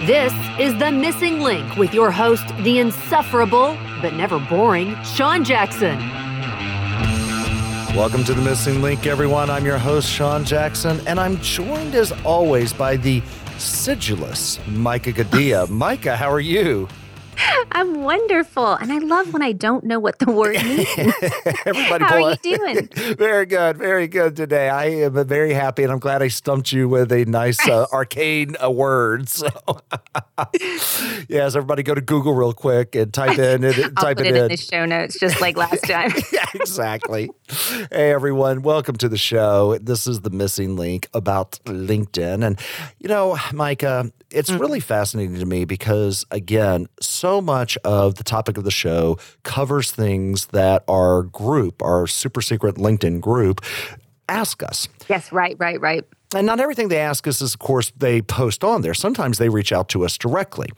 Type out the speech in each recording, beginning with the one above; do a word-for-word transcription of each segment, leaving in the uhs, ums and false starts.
This is The Missing Link with your host, the insufferable, but never boring, Sean Jackson. Welcome to The Missing Link, everyone. I'm your host, Sean Jackson, and I'm joined as always by the sedulous Micah Gadea. Micah, how are you? I'm wonderful, and I love when I don't know what the word means. Everybody How pull are it. you doing? Very good, very good today. I am very happy, and I'm glad I stumped you with a nice uh, arcane uh, word. So, yes, everybody go to Google real quick and type in it. I'll type put it it in. in the show notes, just like last time. Yeah, exactly. Hey, everyone. Welcome to the show. This is The Missing Link about LinkedIn. And, you know, Micah, it's mm-hmm. really fascinating to me because, again, so much of the topic of the show covers things that our group, our super secret LinkedIn group, ask us. Yes, right, right, right. And not everything they ask us is, of course, they post on there. Sometimes they reach out to us directly.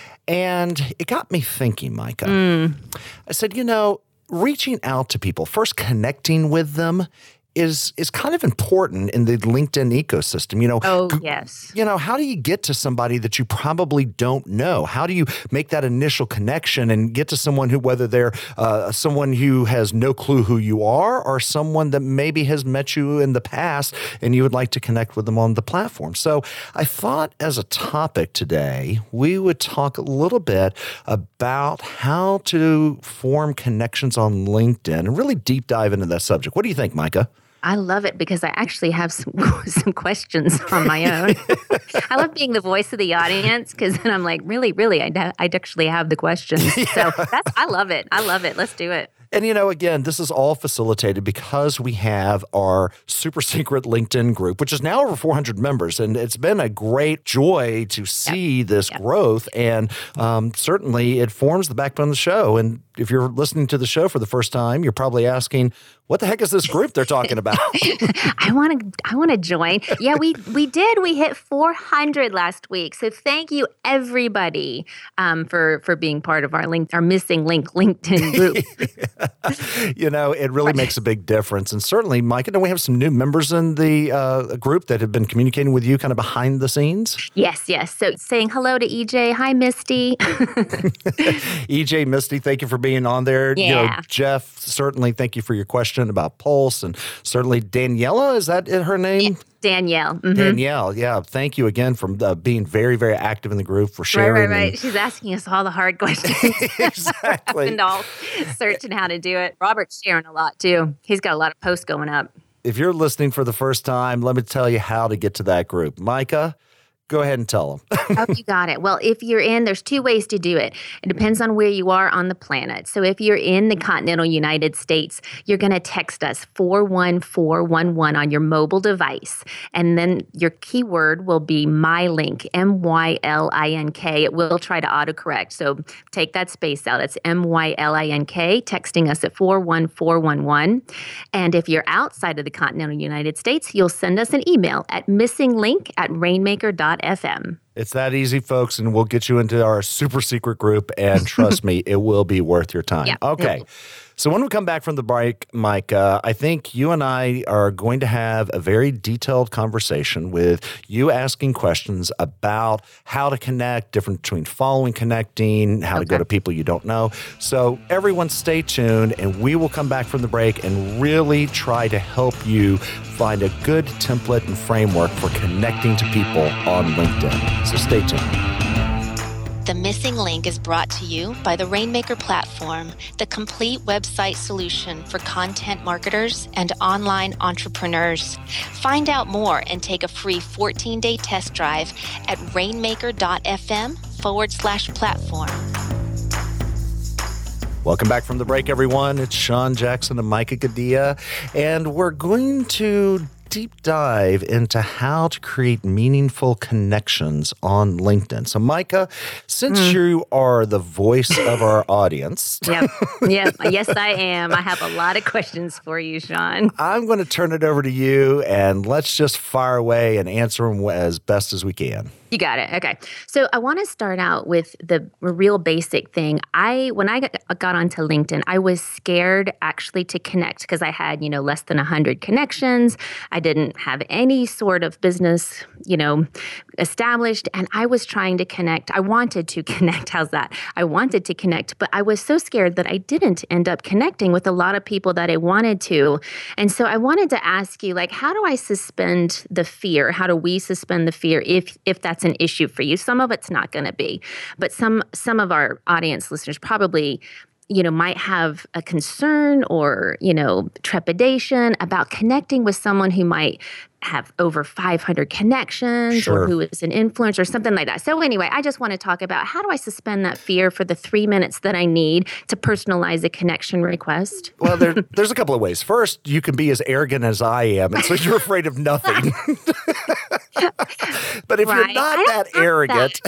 And it got me thinking, Micah. Mm. I said, you know, reaching out to people, first connecting with them is is kind of important in the LinkedIn ecosystem. You know, oh, yes. You know, how do you get to somebody that you probably don't know? How do you make that initial connection and get to someone who, whether they're uh, someone who has no clue who you are or someone that maybe has met you in the past and you would like to connect with them on the platform? So I thought as a topic today, we would talk a little bit about how to form connections on LinkedIn and really deep dive into that subject. What do you think, Micah? I love it because I actually have some some questions on my own. I love being the voice of the audience because then I'm like, really, really, I I actually have the questions. Yeah. So that's I love it. I love it. Let's do it. And, you know, again, this is all facilitated because we have our super secret LinkedIn group, which is now over four hundred members. And it's been a great joy to see yep. this yep. growth. And um, certainly it forms the backbone of the show. And if you're listening to the show for the first time, you're probably asking, what the heck is this group they're talking about? I want to I want to join. Yeah, we we did. We hit four hundred last week. So thank you, everybody, um, for, for being part of our link, our Missing Link LinkedIn group. You know, it really makes a big difference. And certainly, Mike, I know we have some new members in the uh, group that have been communicating with you kind of behind the scenes. Yes, yes. So saying hello to E J. Hi, Misty. E J, Misty, thank you for being on there. Yeah. You know, Jeff, certainly thank you for your question about Pulse. And certainly Daniela, is that her name? Yeah. Danielle. Mm-hmm. Danielle, yeah. Thank you again for uh, being very, very active in the group, for sharing. Right, right, right. And... She's asking us all the hard questions. Exactly. And all searching how to do it. Robert's sharing a lot, too. He's got a lot of posts going up. If you're listening for the first time, let me tell you how to get to that group. Micah, go ahead and tell them. Oh, you got it. Well, if you're in, there's two ways to do it. It depends on where you are on the planet. So if you're in the continental United States, you're going to text us four one four one one on your mobile device. And then your keyword will be MyLink, M Y L I N K. It will try to autocorrect. So take that space out. It's M Y L I N K, texting us at four one four one one. And if you're outside of the continental United States, you'll send us an email at missinglink at rainmaker dot F M. It's that easy, folks, and we'll get you into our super secret group, and trust me, it will be worth your time. Yeah, okay. So when we come back from the break, Mike, uh, I think you and I are going to have a very detailed conversation with you asking questions about how to connect, difference between following, connecting, how okay. to go to people you don't know. So everyone stay tuned, and we will come back from the break and really try to help you find a good template and framework for connecting to people on LinkedIn. So stay tuned. The Missing Link is brought to you by the Rainmaker platform, the complete website solution for content marketers and online entrepreneurs. Find out more and take a free fourteen-day test drive at rainmaker dot F M forward slash platform. Welcome back from the break, everyone. It's Sean Jackson and Micah Gadea, and we're going to deep dive into how to create meaningful connections on LinkedIn. So, Micah, since mm. you are the voice of our audience. Yep. Yep. Yes, I am. I have a lot of questions for you, Sean. I'm going to turn it over to you, and let's just fire away and answer them as best as we can. You got it. Okay. So I want to start out with the real basic thing. I when I got, got onto LinkedIn, I was scared actually to connect because I had, you know, less than one hundred connections. I didn't have any sort of business, you know, established, and I was trying to connect. I wanted to connect. How's that? I wanted to connect, but I was so scared that I didn't end up connecting with a lot of people that I wanted to. And so I wanted to ask you, like, how do I suspend the fear? How do we suspend the fear if if that's an issue for you? Some of it's not going to be, but some some of our audience listeners probably, you know, might have a concern or, you know, trepidation about connecting with someone who might have over five hundred connections Sure. or who is an influencer or something like that. So anyway, I just want to talk about how do I suspend that fear for the three minutes that I need to personalize a connection request? Well, there, there's a couple of ways. First, you can be as arrogant as I am, and so you're afraid of nothing. But if Right. you're not I don't that have arrogant,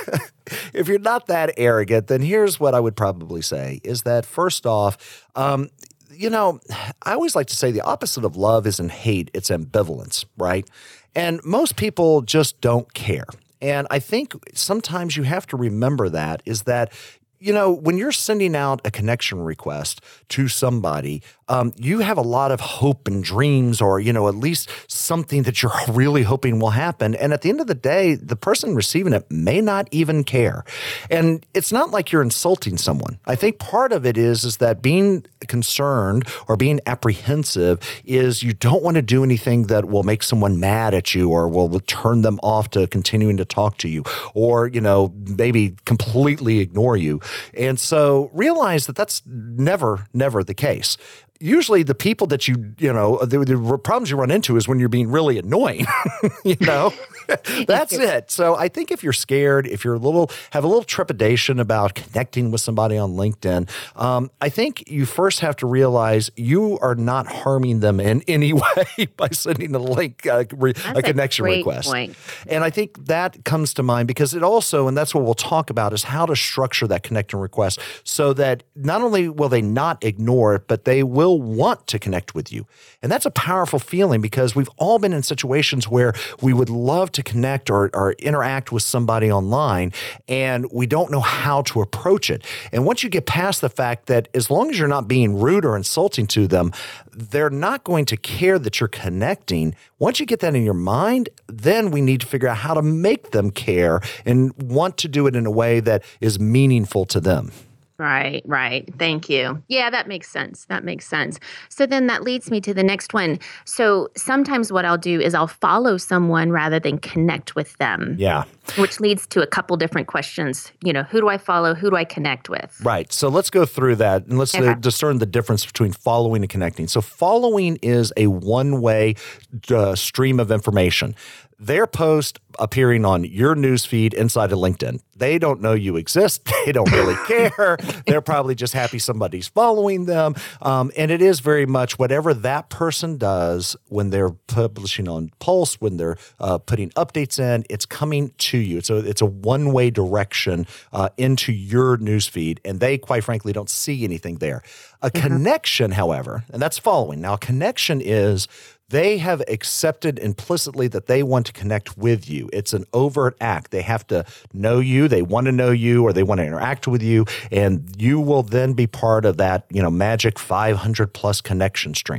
if you're not that arrogant, then here's what I would probably say is that first off, um, you know, I always like to say the opposite of love isn't hate, it's ambivalence, right? And most people just don't care. And I think sometimes you have to remember that is that, you know, when you're sending out a connection request to somebody, um, you have a lot of hope and dreams, or, you know, at least something that you're really hoping will happen. And at the end of the day, the person receiving it may not even care. And it's not like you're insulting someone. I think part of it is, is that being concerned or being apprehensive is you don't want to do anything that will make someone mad at you or will turn them off to continuing to talk to you, or, you know, maybe completely ignore you. And so realize that that's never, never the case. Usually the people that you, you know, the, the problems you run into is when you're being really annoying, you know, that's it. So I think if you're scared, if you're a little, have a little trepidation about connecting with somebody on LinkedIn, um, I think you first have to realize you are not harming them in any way by sending a link, uh, re, a connection a great request. Point. And I think that comes to mind because it also, and that's what we'll talk about, is how to structure that connection request so that not only will they not ignore it, but they will want to connect with you. And that's a powerful feeling because we've all been in situations where we would love to connect or, or interact with somebody online and we don't know how to approach it. And once you get past the fact that as long as you're not being rude or insulting to them, they're not going to care that you're connecting. Once you get that in your mind, then we need to figure out how to make them care and want to do it in a way that is meaningful to them. Right, right. Thank you. Yeah, that makes sense. That makes sense. So then that leads me to the next one. So sometimes what I'll do is I'll follow someone rather than connect with them. Yeah. Which leads to a couple different questions. You know, who do I follow? Who do I connect with? Right. So let's go through that and let's Okay. uh, discern the difference between following and connecting. So following is a one-way uh, stream of information. Their post appearing on your newsfeed inside of LinkedIn. They don't know you exist. They don't really care. They're probably just happy somebody's following them. Um, and it is very much whatever that person does when they're publishing on Pulse, when they're uh, putting updates in, it's coming to you. So it's a one-way direction uh, into your newsfeed. And they, quite frankly, don't see anything there. A mm-hmm. connection, however, and that's following. Now, a connection is they have accepted implicitly that they want to connect with you. It's an overt act. They have to know you, they want to know you, or they want to interact with you, and you will then be part of that, you know, magic five hundred plus connection string.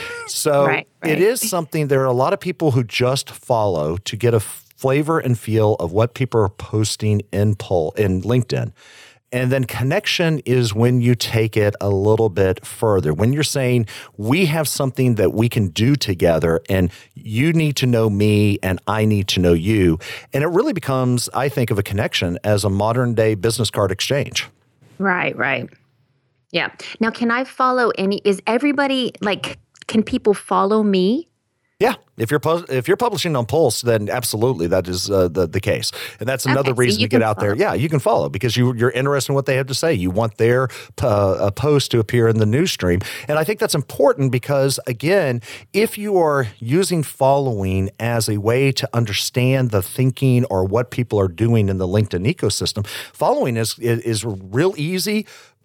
So right, right. It is something, there are a lot of people who just follow to get a flavor and feel of what people are posting in poll in LinkedIn. And then connection is when you take it a little bit further. When you're saying, we have something that we can do together and you need to know me and I need to know you. And it really becomes, I think, of a connection as a modern day business card exchange. Right, right. Yeah. Now, can I follow any, is everybody, like, can people follow me? Yeah, if you're pu- if you're publishing on Pulse, then absolutely that is uh, the the case, and that's another okay, reason so to get out follow. there. Yeah, you can follow because you you're interested in what they have to say. You want their uh, post to appear in the news stream, and I think that's important because again, if you are using following as a way to understand the thinking or what people are doing in the LinkedIn ecosystem, following is is, is real easy.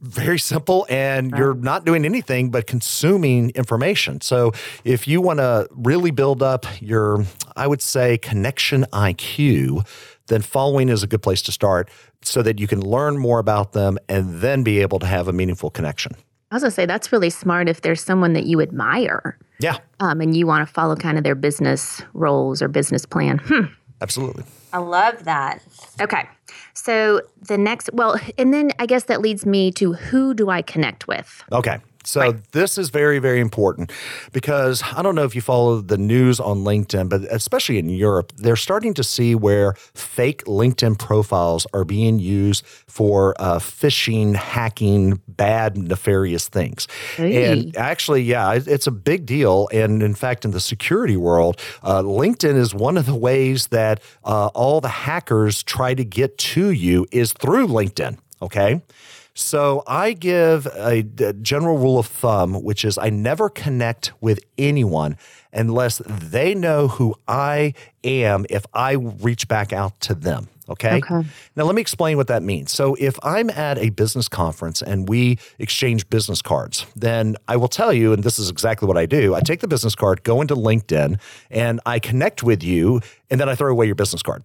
very simple, and right. you're not doing anything but consuming information. So if you want to really build up your, I would say, connection I Q, then following is a good place to start so that you can learn more about them and then be able to have a meaningful connection. I was going to say, that's really smart if there's someone that you admire. Yeah. Um, and you want to follow kind of their business roles or business plan. Hmm. Absolutely. I love that. Okay. So the next, well, and then I guess that leads me to who do I connect with? Okay. So right. this is very, very important because I don't know if you follow the news on LinkedIn, but especially in Europe, they're starting to see where fake LinkedIn profiles are being used for uh, phishing, hacking, bad, nefarious things. Hey. And actually, yeah, it's a big deal. And in fact, in the security world, uh, LinkedIn is one of the ways that uh, all the hackers try to get to you is through LinkedIn, okay? So I give a, a general rule of thumb, which is I never connect with anyone unless they know who I am if I reach back out to them. Okay? Okay. Now, let me explain what that means. So if I'm at a business conference and we exchange business cards, then I will tell you, and this is exactly what I do, I take the business card, go into LinkedIn, and I connect with you, and then I throw away your business card.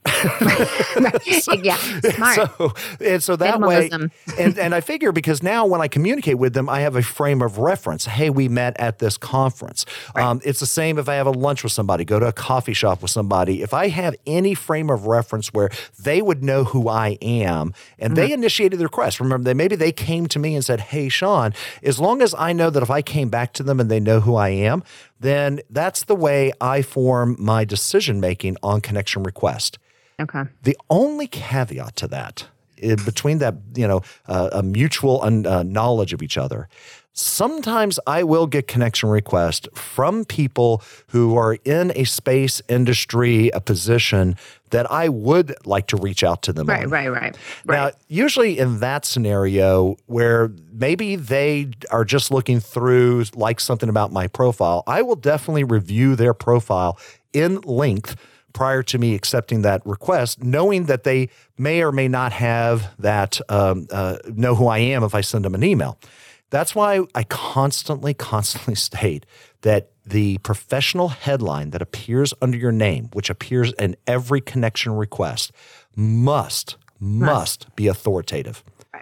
so, yeah, smart. So, and so that Minimalism. way, and, and I figure because now when I communicate with them, I have a frame of reference. Hey, we met at this conference. Right. Um, it's the same if I have a lunch with somebody, go to a coffee shop with somebody. If I have any frame of reference where they would know who I am, and mm-hmm. they initiated the request. Remember, they maybe they came to me and said, hey, Sean, as long as I know that if I came back to them and they know who I am, then that's the way I form my decision-making on connection request. Okay. The only caveat to that, in between that, you know, uh, a mutual un, uh, knowledge of each other, sometimes I will get connection requests from people who are in a space industry, a position that I would like to reach out to them Right, on. right, right. Now, right. usually in that scenario where maybe they are just looking through, like something about my profile, I will definitely review their profile in length prior to me accepting that request, knowing that they may or may not have that, um, uh, know who I am if I send them an email. That's why I constantly, constantly state that the professional headline that appears under your name, which appears in every connection request, must, must be authoritative. Right.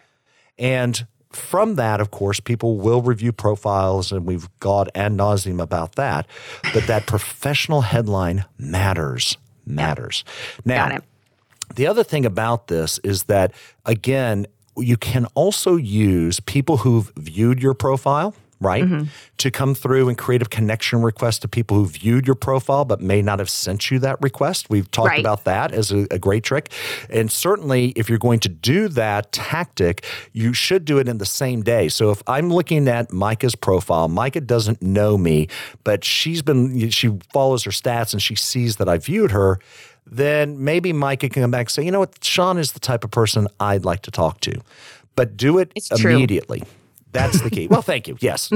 And from that, of course, people will review profiles, and we've gone ad nauseum about that. But that professional headline matters, matters. Now, Got it. The other thing about this is that, again, you can also use people who've viewed your profile, right, mm-hmm. to come through and create a connection request to people who viewed your profile but may not have sent you that request. We've talked right. about that as a, a great trick. And certainly, if you're going to do that tactic, you should do it in the same day. So if I'm looking at Micah's profile, Micah doesn't know me, but she's been, she follows her stats and she sees that I viewed her, then maybe Micah can come back and say, you know what, Sean is the type of person I'd like to talk to. But do it it's immediately. True. That's the key. Well, thank you. Yes.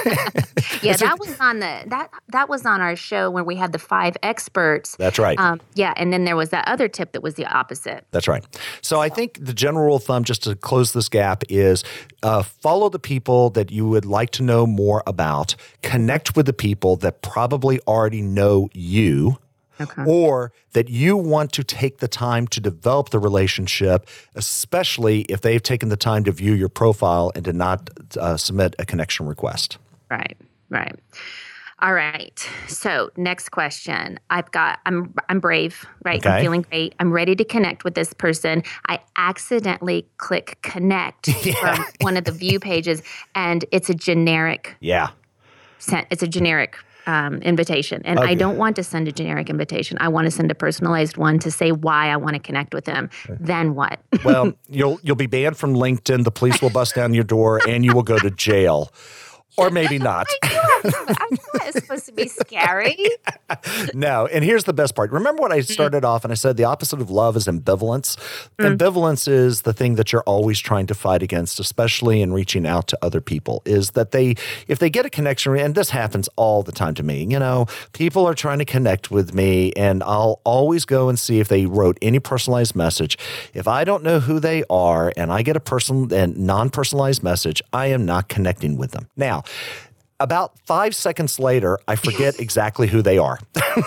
yeah, that was on the that that was on our show when we had the five experts. That's right. Um, yeah, and then there was that other tip that was the opposite. That's right. So I think the general rule of thumb, just to close this gap, is uh, follow the people that you would like to know more about. Connect with the people that probably already know you. Okay. Or that you want to take the time to develop the relationship, especially if they've taken the time to view your profile and to not uh, submit a connection request. Right, right. All right. So next question. I've got, I'm I'm brave, right? Okay. I'm feeling great. I'm ready to connect with this person. I accidentally click connect yeah. from one of the view pages, and it's a generic. Yeah. Sent, it's a generic Um, invitation. And okay. I don't want to send a generic invitation. I want to send a personalized one to say why I want to connect with them. Okay. Then what? Well, you'll you'll be banned from LinkedIn. The police will bust down your door and you will go to jail. Or maybe not. I knew it was supposed to be scary. No. And here's the best part. Remember when I started mm. off and I said the opposite of love is ambivalence? Mm. Ambivalence is the thing that you're always trying to fight against, especially in reaching out to other people, is that they, if they get a connection, and this happens all the time to me, you know, people are trying to connect with me and I'll always go and see if they wrote any personalized message. If I don't know who they are and I get a person and non-personalized message, I am not connecting with them. Now, about five seconds later, I forget exactly who they are.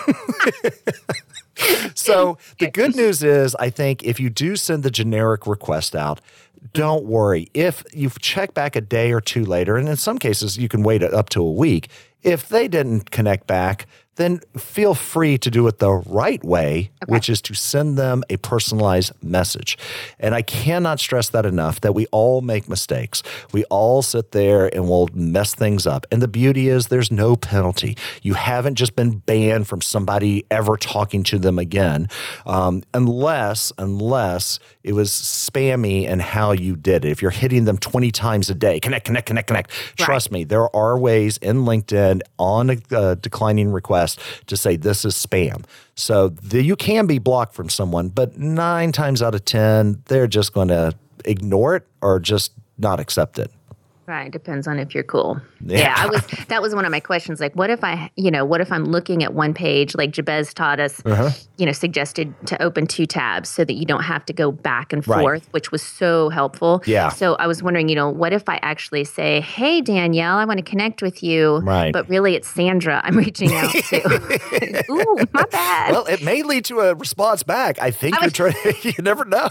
So the good news is, I think if you do send the generic request out, don't worry. If you check back a day or two later, and in some cases you can wait up to a week, if they didn't connect back, then feel free to do it the right way, okay. which is to send them a personalized message. And I cannot stress that enough, that we all make mistakes. We all sit there and we'll mess things up. And the beauty is there's no penalty. You haven't just been banned from somebody ever talking to them again, um, unless, unless it was spammy and how you did it. If you're hitting them twenty times a day, connect, connect, connect, connect. Right. Trust me, there are ways in LinkedIn on a uh, declining request to say this is spam. So the, you can be blocked from someone, but nine times out of ten, they're just going to ignore it or just not accept it. Right. Depends on if you're cool. Yeah. yeah, I was. That was one of my questions. Like, what if I, you know, what if I'm looking at one page, like Jabez taught us, uh-huh. you know, suggested to open two tabs so that you don't have to go back and forth, right. which was so helpful. Yeah. So I was wondering, you know, what if I actually say, hey, Danielle, I want to connect with you. Right. But really it's Sandra I'm reaching out to. Ooh, my bad. Well, it may lead to a response back. I think I was, you're trying, you never know.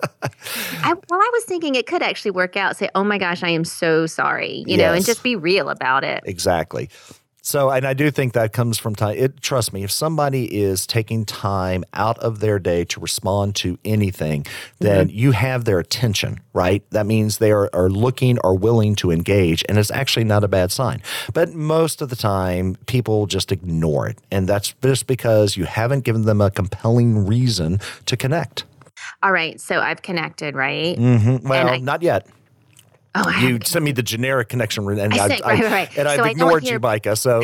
I, well, I was thinking it could actually work out. Say, oh my gosh, I am so sorry, you yes. know, and just be real about it. Exactly. So, and I do think that comes from time. It, trust me, if somebody is taking time out of their day to respond to anything, then mm-hmm. you have their attention, right? That means they are, are looking or willing to engage, and it's actually not a bad sign. But most of the time, people just ignore it, and that's just because you haven't given them a compelling reason to connect. All right, so I've connected, right? Mm-hmm. Well, I, not yet. Oh, you sent me the generic connection, and I I've, sent, right, I've, right. and I've so ignored hear- you, Micah. So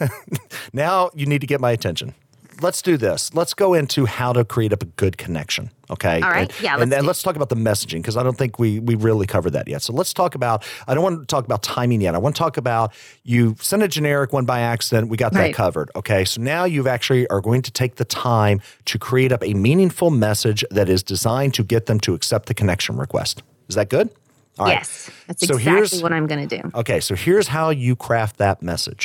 now you need to get my attention. Let's do this. Let's go into how to create up a good connection. Okay. All right. And, yeah. Let's and then do- let's talk about the messaging, because I don't think we we really covered that yet. So let's talk about. I don't want to talk about timing yet. I want to talk about you send a generic one by accident. We got that right. covered. Okay. So now you've actually are going to take the time to create up a meaningful message that is designed to get them to accept the connection request. Is that good? All right. Yes, that's so exactly what I'm going to do. Okay, so here's how you craft that message.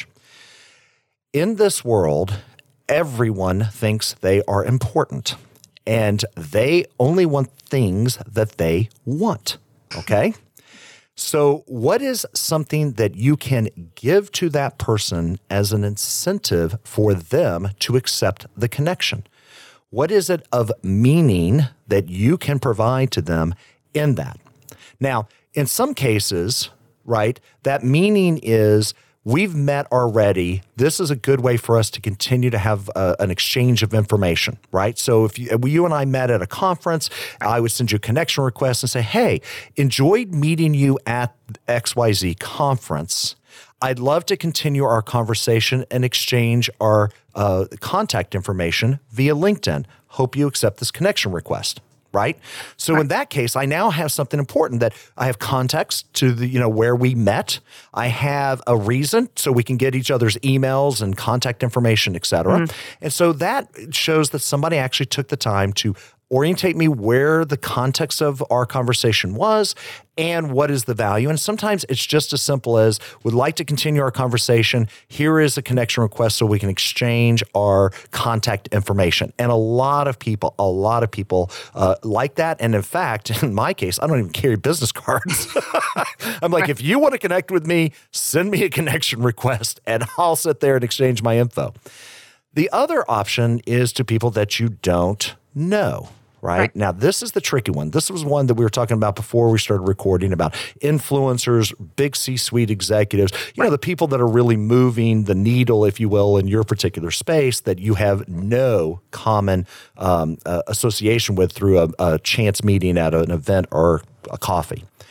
In this world, everyone thinks they are important, and they only want things that they want, okay? So what is something that you can give to that person as an incentive for them to accept the connection? What is it of meaning that you can provide to them in that? Now, in some cases, right, that meaning is we've met already. This is a good way for us to continue to have uh, an exchange of information, right? So if you, you and I met at a conference, I would send you a connection request and say, hey, enjoyed meeting you at X Y Z conference. I'd love to continue our conversation and exchange our uh, contact information via LinkedIn. Hope you accept this connection request. Right. So right. in that case, I now have something important that I have context to the, you know, where we met. I have a reason so we can get each other's emails and contact information, et cetera. Mm-hmm. And so that shows that somebody actually took the time to orientate me where the context of our conversation was and what is the value. And sometimes it's just as simple as, would like to continue our conversation. Here is a connection request so we can exchange our contact information. And a lot of people, a lot of people uh, like that. And in fact, in my case, I don't even carry business cards. I'm like, if you want to connect with me, send me a connection request and I'll sit there and exchange my info. The other option is to people that you don't know. Right? right. Now, this is the tricky one. This was one that we were talking about before we started recording about influencers, big C-suite executives, you right. know, the people that are really moving the needle, if you will, in your particular space that you have no common um, uh, association with through a, a chance meeting at an event or a coffee.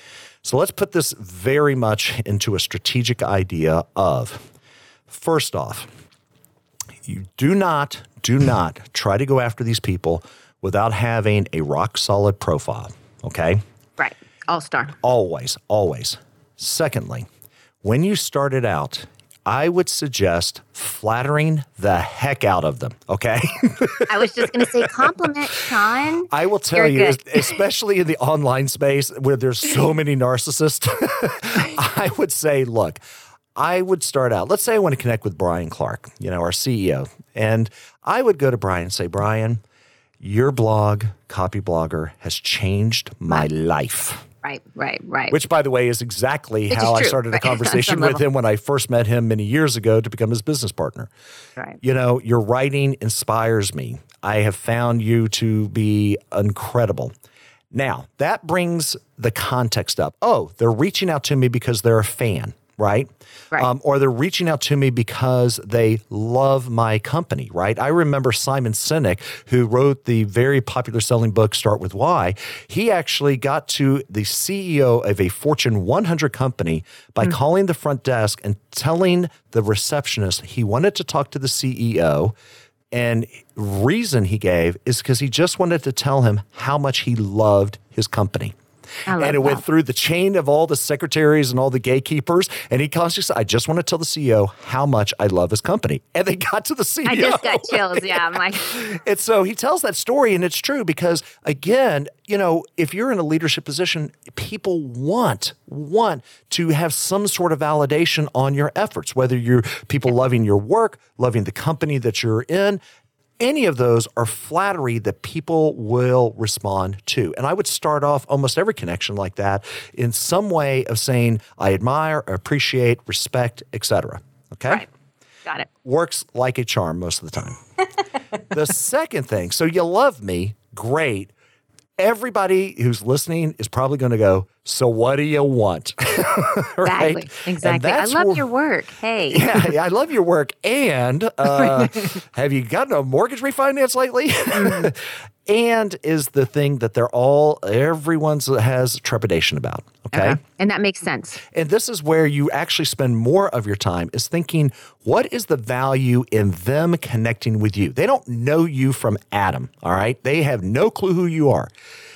So let's put this very much into a strategic idea of, first off, you do not, do not try to go after these people without having a rock solid profile, okay? Right. All-star. Always, always. Secondly, when you started out, I would suggest flattering the heck out of them, okay? I was just going to say compliment, Sean. I will tell You're you, good. especially in the online space where there's so many narcissists, I would say, look, I would start out, let's say I want to connect with Brian Clark, you know, our C E O, and I would go to Brian and say, Brian, your blog, Copy Blogger, has changed my life. Right, right, right. Which, by the way, is exactly Which how is I true, started right, a on conversation some with level. him when I first met him many years ago to become his business partner. Right. You know, your writing inspires me. I have found you to be incredible. Now, that brings the context up. Oh, they're reaching out to me because they're a fan, right? Right. Um, or they're reaching out to me because they love my company, right? I remember Simon Sinek, who wrote the very popular selling book, Start With Why. He actually got to the C E O of a Fortune one hundred company by mm. calling the front desk and telling the receptionist he wanted to talk to the C E O. And reason he gave is because he just wanted to tell him how much he loved his company. And it that. went through the chain of all the secretaries and all the gatekeepers. And he constantly said, I just want to tell the C E O how much I love his company. And they got to the C E O. I just got chills. Yeah. I'm like, and so he tells that story, and it's true because, again, you know, if you're in a leadership position, people want, want to have some sort of validation on your efforts, whether you're people loving your work, loving the company that you're in. Any of those are flattery that people will respond to. And I would start off almost every connection like that in some way of saying, I admire, appreciate, respect, et cetera. Okay? Right. Got it. Works like a charm most of the time. The second thing, so you love me, great. Everybody who's listening is probably going to go, so what do you want? Right? Exactly. Exactly. I love where, your work. Hey. Yeah, yeah, I love your work. And uh, have you gotten a mortgage refinance lately? Mm. And is the thing that they're all, everyone has trepidation about. Okay? okay. And that makes sense. And this is where you actually spend more of your time is thinking, what is the value in them connecting with you? They don't know you from Adam, all right? They have no clue who you are.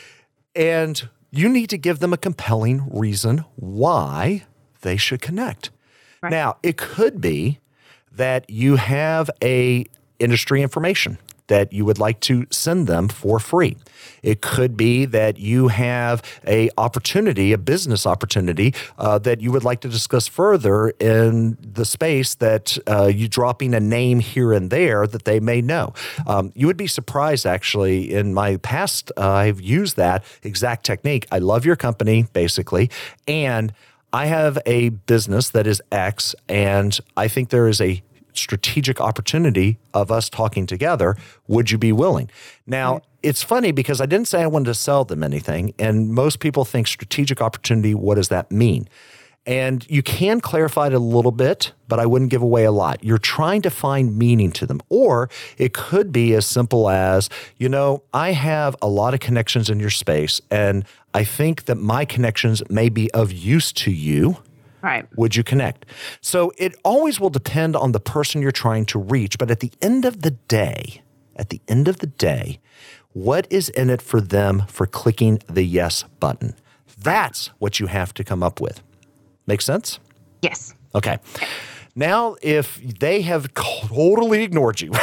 And you need to give them a compelling reason why they should connect. Right. Now, it could be that you have a industry information that you would like to send them for free. It could be that you have a opportunity, a business opportunity uh, that you would like to discuss further in the space that uh, you dropping a name here and there that they may know. Um, you would be surprised, actually. In my past, uh, I've used that exact technique. I love your company, basically, and I have a business that is X, and I think there is a strategic opportunity of us talking together. Would you be willing? Now, mm-hmm. It's funny because I didn't say I wanted to sell them anything, and most people think strategic opportunity, what does that mean? And you can clarify it a little bit, but I wouldn't give away a lot. You're trying to find meaning to them. Or it could be as simple as, you know, I have a lot of connections in your space, and I think that my connections may be of use to you. Right. Would you connect? So it always will depend on the person you're trying to reach. But at the end of the day, at the end of the day, what is in it for them for clicking the yes button? That's what you have to come up with. Make sense? Yes. Okay. Now, if they have totally ignored you.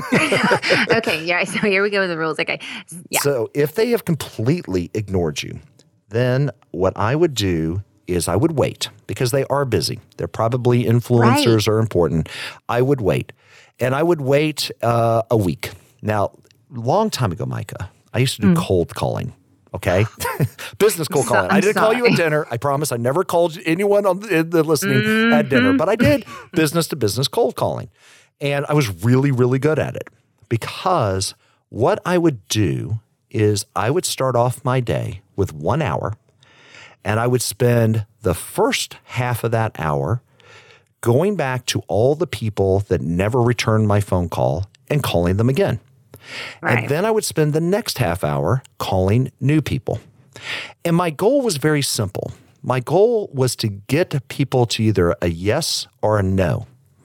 Okay. Yeah. So here we go with the rules. Okay. Yeah. So if they have completely ignored you, then what I would do is I would wait because they are busy. They're probably influencers right. are important. I would wait. And I would wait uh, a week. Now, long time ago, Micah, I used to do mm. cold calling. Okay. Business cold so, calling. I'm I didn't sorry. call you at dinner. I promise I never called anyone on the, the listening mm-hmm. at dinner, but I did business to business cold calling. And I was really, really good at it because what I would do is I would start off my day with one hour and I would spend the first half of that hour going back to all the people that never returned my phone call and calling them again. Right. And then I would spend the next half hour calling new people. And my goal was very simple. My goal was to get people to either a yes or a no.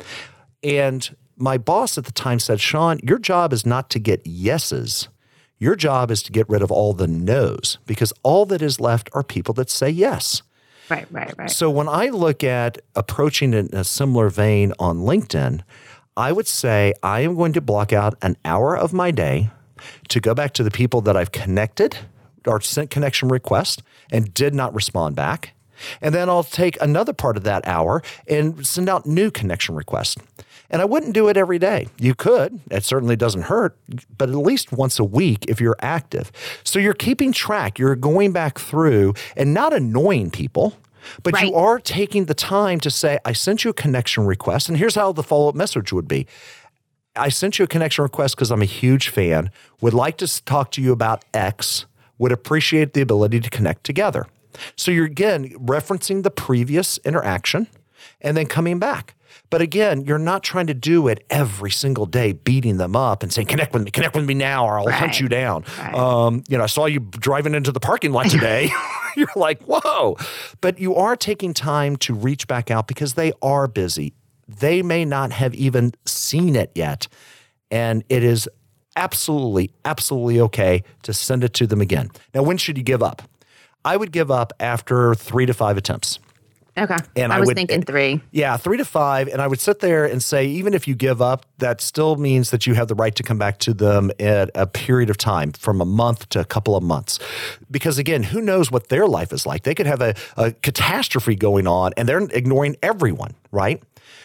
And my boss at the time said, Sean, your job is not to get yeses. Your job is to get rid of all the no's, because all that is left are people that say yes. Right, right, right. So when I look at approaching it in a similar vein on LinkedIn, I would say I am going to block out an hour of my day to go back to the people that I've connected or sent connection requests and did not respond back. And then I'll take another part of that hour and send out new connection requests. And I wouldn't do it every day. You could. It certainly doesn't hurt, but at least once a week if you're active. So you're keeping track. You're going back through and not annoying people, but right. you are taking the time to say, I sent you a connection request, and here's how the follow-up message would be. I sent you a connection request because I'm a huge fan, would like to talk to you about X, would appreciate the ability to connect together. So you're, again, referencing the previous interaction and then coming back. But again, you're not trying to do it every single day, beating them up and saying, connect with me, connect with me now, or I'll right. hunt you down. Right. Um, you know, I saw you driving into the parking lot today. You're like, whoa. But you are taking time to reach back out because they are busy. They may not have even seen it yet. And it is absolutely, absolutely okay to send it to them again. Now, when should you give up? I would give up after three to five attempts. Okay. And I I was would, thinking three. Yeah, three to five. And I would sit there and say, even if you give up, that still means that you have the right to come back to them at a period of time, from a month to a couple of months. Because again, who knows what their life is like? They could have a, a catastrophe going on and they're ignoring everyone, right?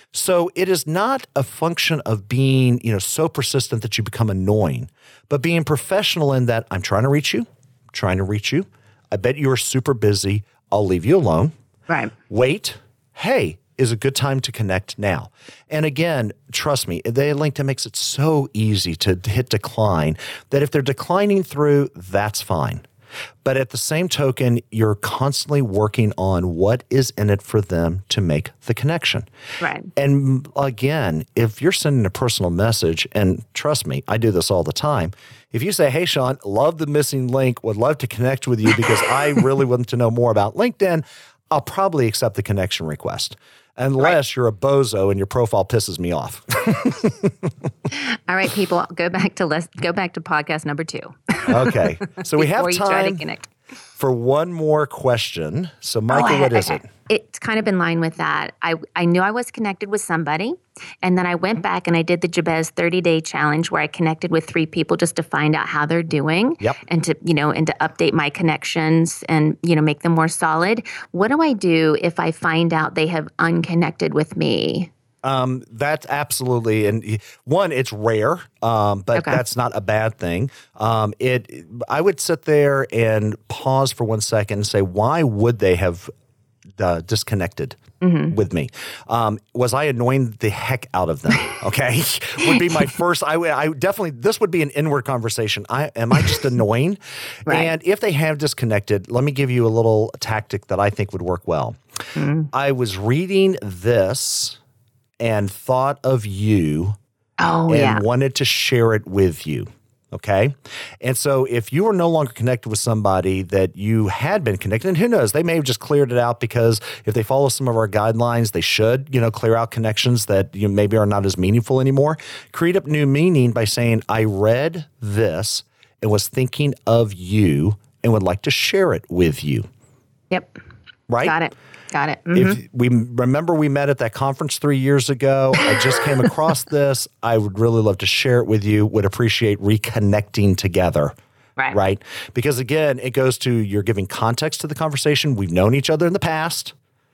So it is not a function of being, you know, so persistent that you become annoying, but being professional in that I'm trying to reach you, trying to reach you. I bet you're super busy. I'll leave you alone. Right. Wait, hey, is a good time to connect now. And again, trust me, they, LinkedIn makes it so easy to hit decline that if they're declining through, that's fine. But at the same token, you're constantly working on what is in it for them to make the connection. Right. And again, if you're sending a personal message, and trust me, I do this all the time. If you say, hey, Sean, love the missing link, would love to connect with you because I really want to know more about LinkedIn, I'll probably accept the connection request. Unless right. you're a bozo and your profile pisses me off. All right, people, go back to let's go back to podcast number two. Okay, so we have Before you try to time connect. for one more question. So, Micah, oh, what is it? It's kind of in line with that. I, I knew I was connected with somebody, and then I went back and I did the Jabez thirty-day challenge where I connected with three people just to find out how they're doing, yep. and to you know and to update my connections and you know make them more solid. What do I do if I find out they have unconnected with me? Um, that's absolutely, and one, it's rare, um, but okay. that's not a bad thing. Um, it, I would sit there and pause for one second and say, why would they have uh, disconnected mm-hmm. with me? Um, was I annoying the heck out of them? Okay, would be my first. I, I definitely this would be an inward conversation. I am I just annoying? Right. And if they have disconnected, let me give you a little tactic that I think would work well. Mm-hmm. I was reading this and thought of you oh, and yeah. wanted to share it with you, okay? And so if you are no longer connected with somebody that you had been connected, and who knows, they may have just cleared it out because if they follow some of our guidelines, they should, you know, clear out connections that you know, maybe are not as meaningful anymore. Create up new meaning by saying, I read this and was thinking of you and would like to share it with you. Yep. Right? Got it. Got it. Mm-hmm. If we remember we met at that conference three years ago, I just came across this. I would really love to share it with you, would appreciate reconnecting together. Right. Right. Because again, it goes to you're giving context to the conversation. We've known each other in the past.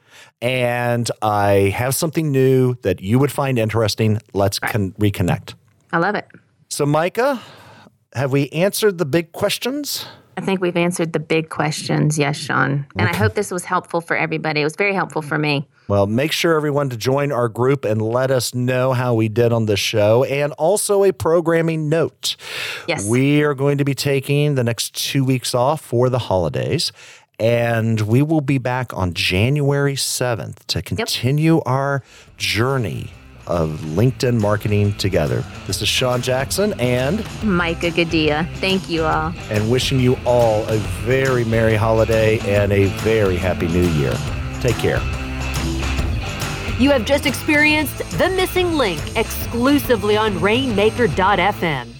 And I have something new that you would find interesting. Let's right. con- reconnect. I love it. So, Micah, have we answered the big questions? I think we've answered the big questions. Yes, Sean. And okay. I hope this was helpful for everybody. It was very helpful for me. Well, make sure everyone to join our group and let us know how we did on the show, and also a programming note. Yes. We are going to be taking the next two weeks off for the holidays, and we will be back on January seventh to continue yep. our journey of LinkedIn marketing together. This is Sean Jackson and Micah Gadia. Thank you all. And wishing you all a very merry holiday and a very happy new year. Take care. You have just experienced The Missing Link exclusively on Rainmaker dot f m.